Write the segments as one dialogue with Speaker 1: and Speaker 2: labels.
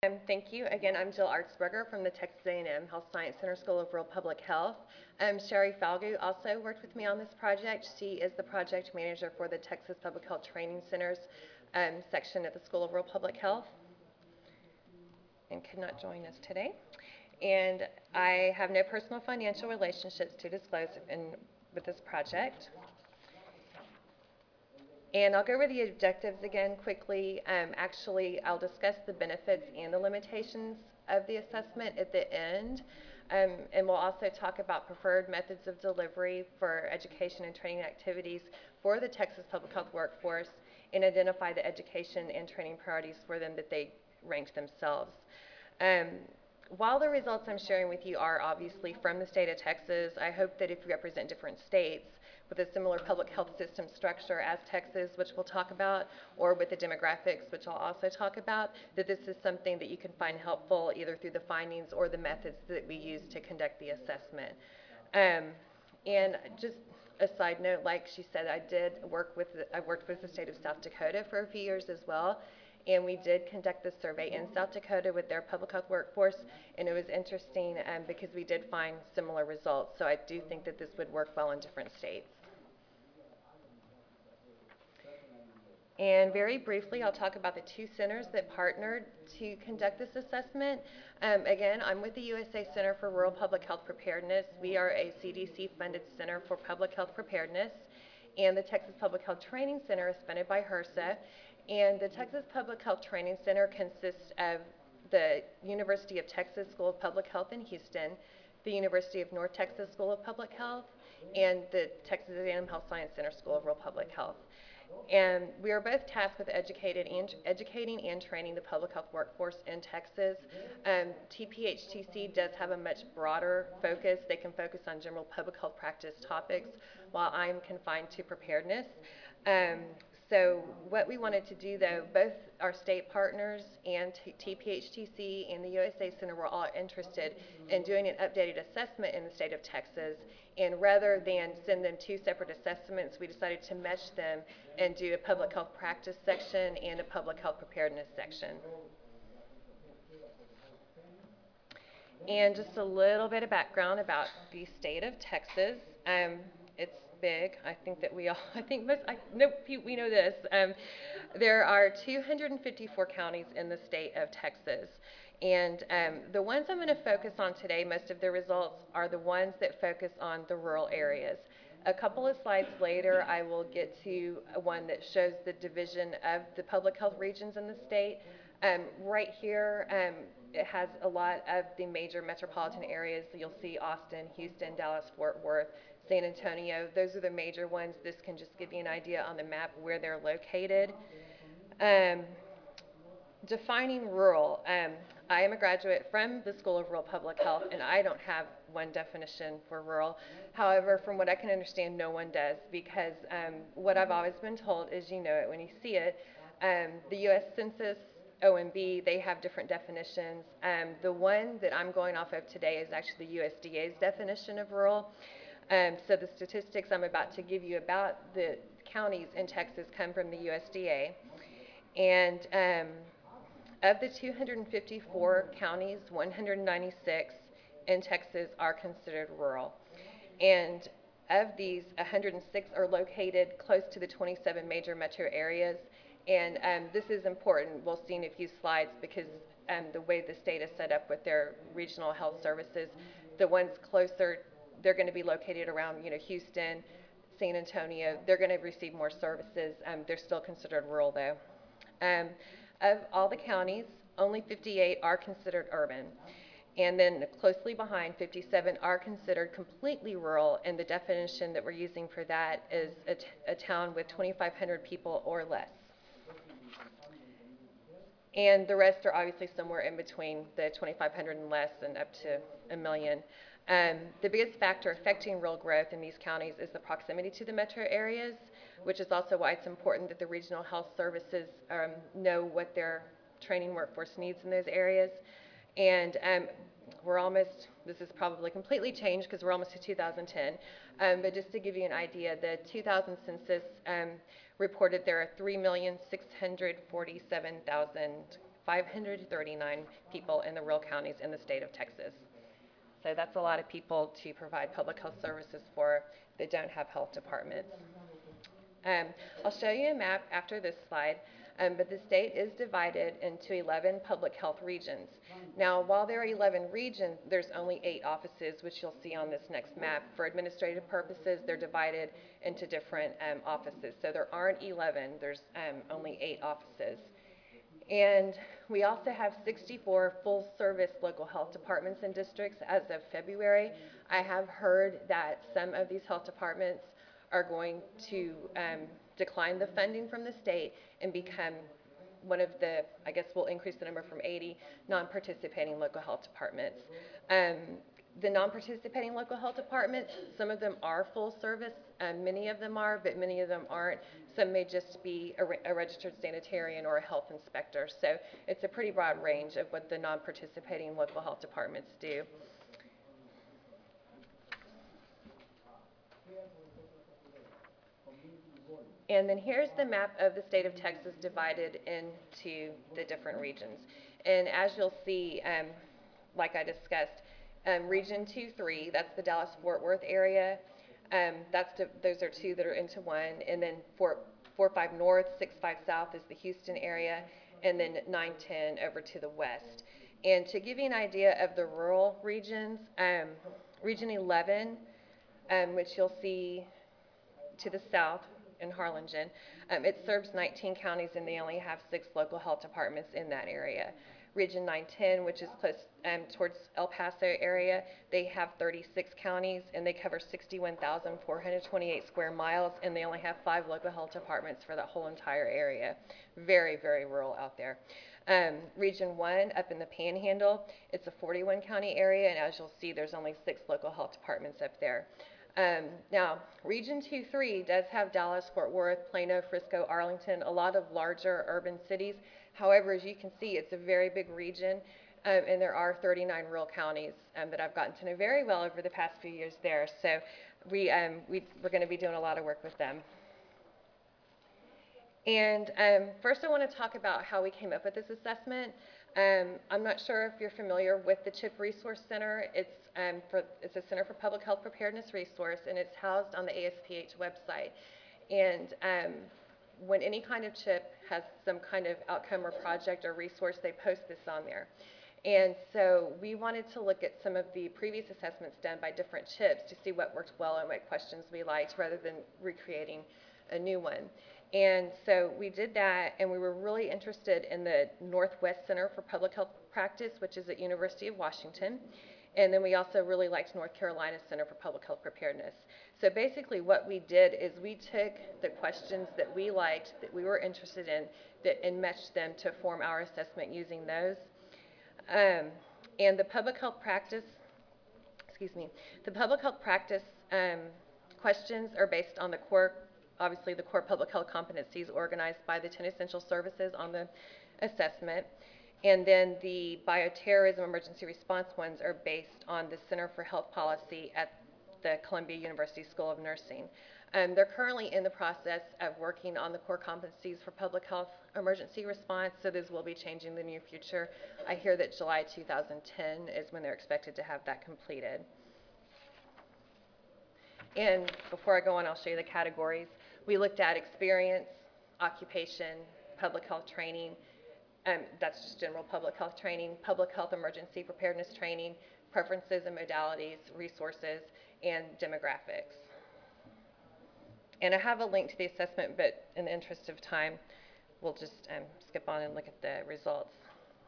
Speaker 1: Thank you. Again, I'm Jill Artsberger from the Texas A&M Health Science Center School of Rural Public Health. Sherry Falgu also worked with me on this project. She is the project manager for the Texas Public Health Training Centers section at the School of Rural Public Health and could not join us today. And I have no personal financial relationships to disclose with this project. And I'll go over the objectives again quickly. Actually, I'll discuss the benefits and the limitations of the assessment at the end. And we'll also talk about preferred methods of delivery for education and training activities for the Texas Public Health workforce and identify the education and training priorities for them that they ranked themselves. While the results I'm sharing with you are obviously from the state of Texas, I hope that if you represent different states with a similar public health system structure as Texas, which we'll talk about, or with the demographics, which I'll also talk about, that this is something that you can find helpful either through the findings or the methods that we use to conduct the assessment. And just a side note, like she said, I worked with the state of South Dakota for a few years as well. And we did conduct this survey in South Dakota with their public health workforce, and it was interesting because we did find similar results. So I do think that this would work well in different states. And very briefly, I'll talk about the two centers that partnered to conduct this assessment. Again, I'm with the USA Center for Rural Public Health Preparedness. We are a CDC-funded center for public health preparedness, and the Texas Public Health Training Center is funded by HRSA. And the Texas Public Health Training Center consists of the University of Texas School of Public Health in Houston, the University of North Texas School of Public Health, and the Texas A&M Health Science Center School of Rural Public Health. And we are both tasked with educating and training the public health workforce in Texas. TPHTC does have a much broader focus. They can focus on general public health practice topics, while I'm confined to preparedness. So what we wanted to do, though, both our state partners and TPHTC and the USA Center were all interested in doing an updated assessment in the state of Texas. And rather than send them two separate assessments, we decided to mesh them and do a public health practice section and a public health preparedness section. And just a little bit of background about the state of Texas. It's big. I think that we all, we know this. There are 254 counties in the state of Texas. And the ones I'm going to focus on today, most of the results are the ones that focus on the rural areas. A couple of slides later, I will get to one that shows the division of the public health regions in the state. Right here, it has a lot of the major metropolitan areas. You'll see Austin, Houston, Dallas, Fort Worth, San Antonio. Those are the major ones. This can just give you an idea on the map where they're located. Defining rural. I am a graduate from the School of Rural Public Health, and I don't have one definition for rural. However, from what I can understand, no one does, because what I've always been told is you know it when you see it. The U.S. Census, OMB, they have different definitions. The one that I'm going off of today is actually the USDA's definition of rural. So the statistics I'm about to give you about the counties in Texas come from the USDA. And of the 254 counties, 196 in Texas are considered rural. And of these, 106 are located close to the 27 major metro areas. And this is important. We'll see in a few slides because the way the state is set up with their regional health services, the ones closer, they're going to be located around Houston, San Antonio. They're going to receive more services. They're still considered rural, though. Of all the counties, only 58 are considered urban. And then closely behind, 57 are considered completely rural, and the definition that we're using for that is a town with 2,500 people or less. And the rest are obviously somewhere in between the 2,500 and less and up to 1 million. The biggest factor affecting rural growth in these counties is the proximity to the metro areas, which is also why it's important that the regional health services know what their training workforce needs in those areas. And this is probably completely changed because we're almost to 2010, but just to give you an idea, the 2000 census reported there are 3,647,000 539 people in the rural counties in the state of Texas. So that's a lot of people to provide public health services for that don't have health departments. I'll show you a map after this slide, but the state is divided into 11 public health regions. Now, while there are 11 regions, there's only 8 offices, which you'll see on this next map. For administrative purposes, they're divided into different offices. So there aren't 11, there's only 8 offices. And we also have 64 full-service local health departments and districts as of February. I have heard that some of these health departments are going to decline the funding from the state and become one of the, I guess we'll increase the number from 80 non-participating local health departments. The non-participating local health departments, some of them are full service, many of them are, but many of them aren't. Some may just be a registered sanitarian or a health inspector. So it's a pretty broad range of what the non-participating local health departments do. And then here's the map of the state of Texas divided into the different regions. And as you'll see, like I discussed, Region 2-3, that's the Dallas-Fort Worth area. Those are 2 that are into 1. And then 4-5 North, 6-5 South is the Houston area. And then 9-10 over to the west. And to give you an idea of the rural regions, Region 11, which you'll see to the south in Harlingen, it serves 19 counties and they only have 6 local health departments in that area. Region 910, which is close towards El Paso area, they have 36 counties and they cover 61,428 square miles and they only have 5 local health departments for that whole entire area. Very, very rural out there. Region 1 up in the Panhandle, it's a 41 county area, and as you'll see, there's only 6 local health departments up there. Now, Region 2-3 does have Dallas, Fort Worth, Plano, Frisco, Arlington, a lot of larger urban cities. However, as you can see, it's a very big region, and there are 39 rural counties that I've gotten to know very well over the past few years there. So we're going to be doing a lot of work with them. And first I want to talk about how we came up with this assessment. I'm not sure if you're familiar with the CHIP Resource Center. It's a Center for Public Health Preparedness Resource, and it's housed on the ASPH website. And when any kind of CHIP has some kind of outcome or project or resource, they post this on there. And so we wanted to look at some of the previous assessments done by different CHIPs to see what worked well and what questions we liked rather than recreating a new one. And so we did that, and we were really interested in the Northwest Center for Public Health Practice, which is at University of Washington. And then we also really liked North Carolina Center for Public Health Preparedness. So basically what we did is we took the questions that we liked, that we were interested in, and matched them to form our assessment using those. And the public health practice, questions are based on the core public health competencies organized by the 10 essential services on the assessment. And then the bioterrorism emergency response ones are based on the Center for Health Policy at the Columbia University School of Nursing. They're currently in the process of working on the core competencies for public health emergency response, so those will be changing in the near future. I hear that July 2010 is when they're expected to have that completed. And before I go on, I'll show you the categories. We looked at experience, occupation, public health training, that's just general public health training, public health emergency preparedness training, preferences and modalities, resources, and demographics. And I have a link to the assessment, but in the interest of time, we'll just skip on and look at the results.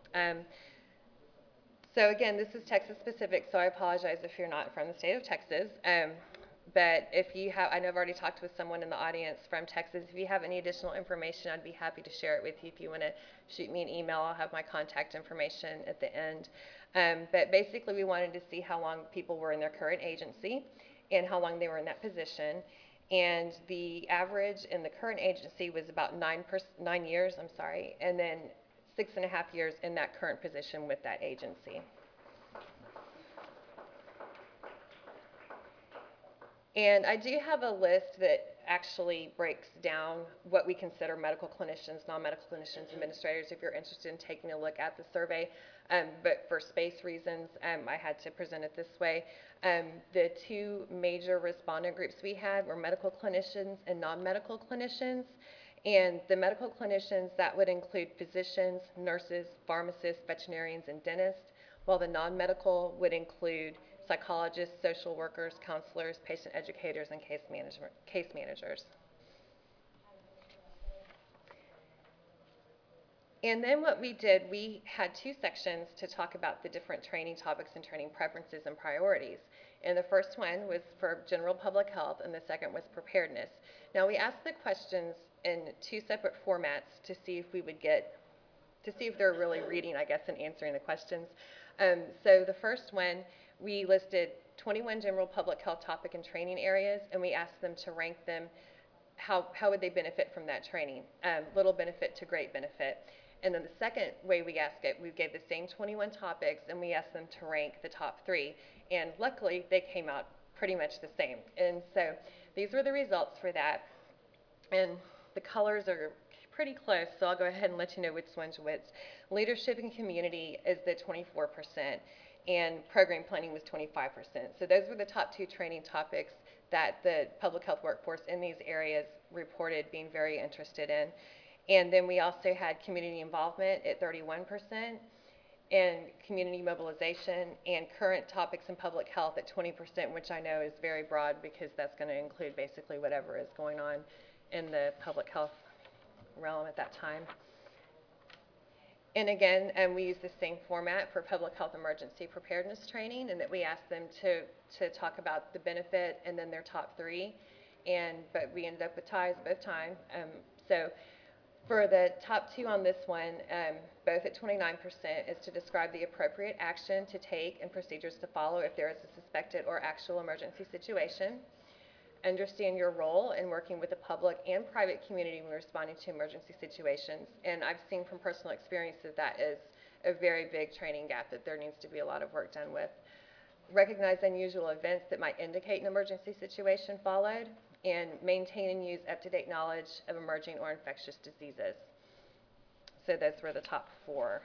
Speaker 1: So again, this is Texas specific, so I apologize if you're not from the state of Texas. But if you have, I know I've already talked with someone in the audience from Texas. If you have any additional information, I'd be happy to share it with you. If you want to shoot me an email, I'll have my contact information at the end. But basically, we wanted to see how long people were in their current agency and how long they were in that position. And the average in the current agency was about 9 years, and then 6.5 years in that current position with that agency. And I do have a list that actually breaks down what we consider medical clinicians, non-medical clinicians, administrators, if you're interested in taking a look at the survey. But for space reasons, I had to present it this way. The two major respondent groups we had were medical clinicians and non-medical clinicians. And the medical clinicians, that would include physicians, nurses, pharmacists, veterinarians, and dentists, while the non-medical would include psychologists, social workers, counselors, patient educators, and case managers. And then what we did, we had two sections to talk about the different training topics and training preferences and priorities. And the first one was for general public health, and the second was preparedness. Now, we asked the questions in two separate formats to see if we would get, to see if they're really reading, I guess, and answering the questions. So the first one, we listed 21 general public health topic and training areas, and we asked them to rank them. How would they benefit from that training? Little benefit to great benefit. And then the second way we asked it, we gave the same 21 topics, and we asked them to rank the top 3. And luckily, they came out pretty much the same. And so these were the results for that. And the colors are pretty close, so I'll go ahead and let you know which one's which. Leadership and community is the 24%, and program planning was 25%. So those were the top 2 training topics that the public health workforce in these areas reported being very interested in. And then we also had community involvement at 31%, and community mobilization and current topics in public health at 20%, which I know is very broad because that's going to include basically whatever is going on in the public health realm at that time. And again, we use the same format for public health emergency preparedness training, and that we asked them to talk about the benefit and then their top 3. But we ended up with ties both times. So for the top 2 on this one, both at 29%, is to describe the appropriate action to take and procedures to follow if there is a suspected or actual emergency situation. Understand your role in working with the public and private community when responding to emergency situations. And I've seen from personal experience that that is a very big training gap that there needs to be a lot of work done with. Recognize unusual events that might indicate an emergency situation followed, and maintain and use up-to-date knowledge of emerging or infectious diseases. So those were the top 4.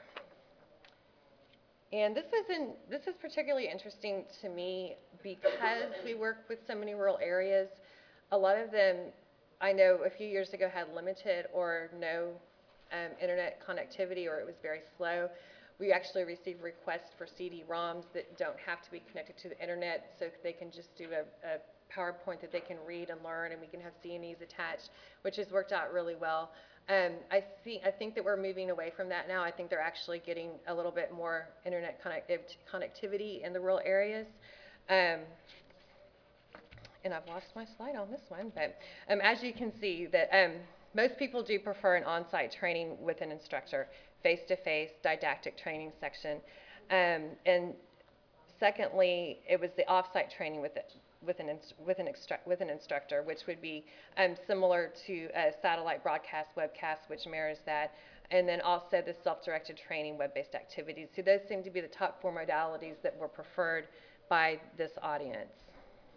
Speaker 1: And this is particularly interesting to me because we work with so many rural areas. A lot of them, I know a few years ago, had limited or no internet connectivity, or it was very slow. We actually receive requests for CD-ROMs that don't have to be connected to the internet, so they can just do a PowerPoint that they can read and learn, and we can have C&Es attached, which has worked out really well. I think that we're moving away from that now. I think they're actually getting a little bit more internet connectivity in the rural areas. And I've lost my slide on this one, but as you can see, that most people do prefer an on-site training with an instructor, face-to-face didactic training section. And secondly, it was the off-site training with an instructor, which would be similar to a satellite broadcast webcast, which mirrors that, and then also the self-directed training web-based activities. So those seem to be the top 4 modalities that were preferred by this audience.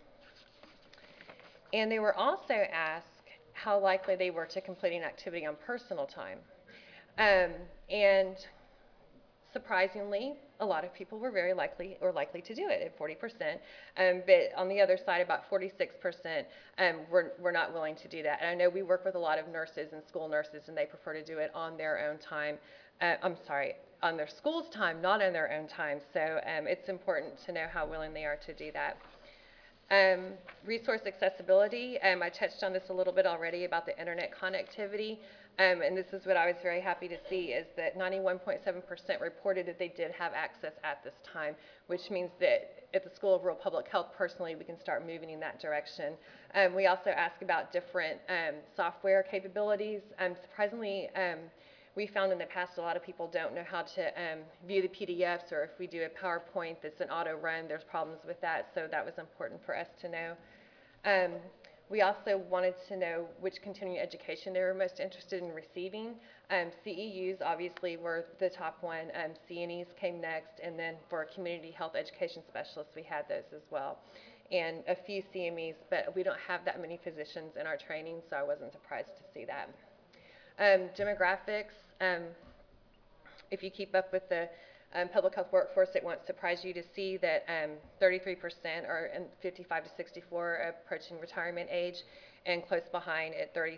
Speaker 1: And they were also asked how likely they were to completing an activity on personal time. And surprisingly, a lot of people were very likely to do it at 40%. But on the other side, about 46% were not willing to do that. And I know we work with a lot of nurses and school nurses, and they prefer to do it on their own time. On their school's time, not on their own time. So it's important to know how willing they are to do that. Resource accessibility, I touched on this a little bit already about the internet connectivity, and this is what I was very happy to see, is that 91.7% reported that they did have access at this time, which means that at the School of Rural Public Health, personally, we can start moving in that direction. We also ask about different software capabilities. Surprisingly, we found in the past a lot of people don't know how to view the PDFs, or if we do a PowerPoint that's an auto run, there's problems with that, so that was important for us to know. We also wanted to know which continuing education they were most interested in receiving. CEUs obviously were the top one, C&Es came next, and then for community health education specialists we had those as well. and a few CMEs, but we don't have that many physicians in our training, so I wasn't surprised to see that. Demographics, if you keep up with the public health workforce, it won't surprise you to see that 33% are in 55 to 64 approaching retirement age, and close behind at 35%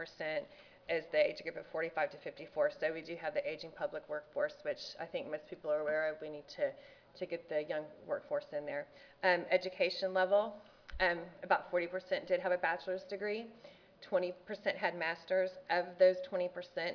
Speaker 1: is the age group of 45 to 54. So we do have the aging public workforce, which I think most people are aware of. We need to get the young workforce in there. Education level, about 40% did have a bachelor's degree. 20% had masters. Of those 20%,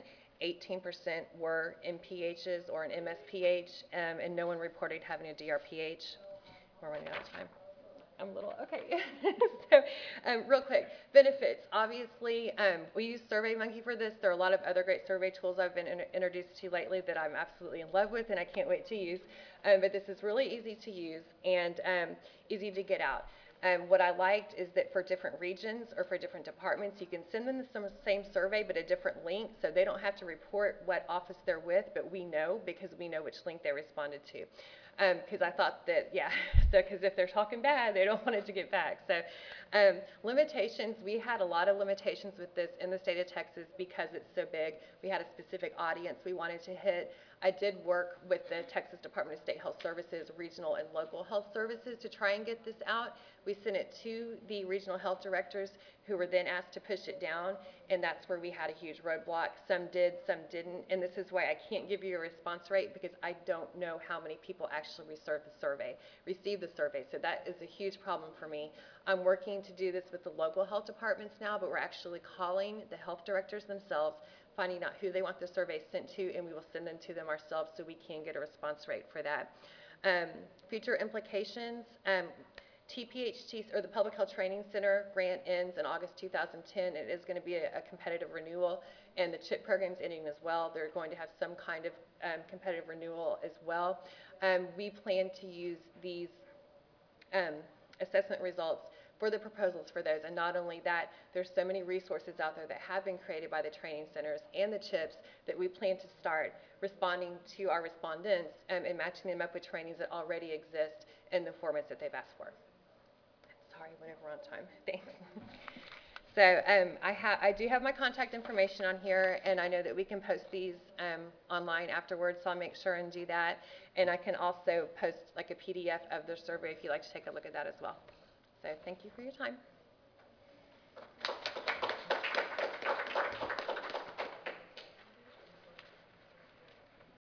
Speaker 1: 18% were MPHs or an MSPH, and no one reported having a DRPH. We're running out of time. I'm a little, okay. So real quick, benefits. Obviously, we use SurveyMonkey for this. There are a lot of other great survey tools I've been introduced to lately that I'm absolutely in love with and I can't wait to use. But this is really easy to use and easy to get out. What I liked is that for different regions or for different departments, you can send them the same survey but a different link, so they don't have to report what office they're with, but we know because we know which link they responded to. Because I thought that, yeah, so because if they're talking bad, they don't want it to get back. So limitations, we had a lot of limitations with this in the state of Texas because it's so big. We had a specific audience we wanted to hit. I did work with the Texas Department of State Health Services, regional and local health services to try and get this out. We sent it to the regional health directors who were then asked to push it down, and that's where we had a huge roadblock. Some did, some didn't, and this is why I can't give you a response rate because I don't know how many people actually received the survey. So that is a huge problem for me. I'm working to do this with the local health departments now, but we're actually calling the health directors themselves, finding out who they want the survey sent to, and we will send them to them ourselves so we can get a response rate for that. Future implications, TPHT, or the Public Health Training Center grant ends in August 2010. It is going to be a competitive renewal, and the CHIP program's ending as well. They're going to have some kind of competitive renewal as well. We plan to use these assessment results for the proposals for those, and not only that, there's so many resources out there that have been created by the training centers and the CHIPs that we plan to start responding to our respondents and matching them up with trainings that already exist in the formats that they've asked for. Sorry, whenever we're on time. Thanks. So I do have my contact information on here, and I know that we can post these online afterwards, so I'll make sure and do that. And I can also post like a PDF of the survey if you'd like to take a look at that as well. So thank you for your time.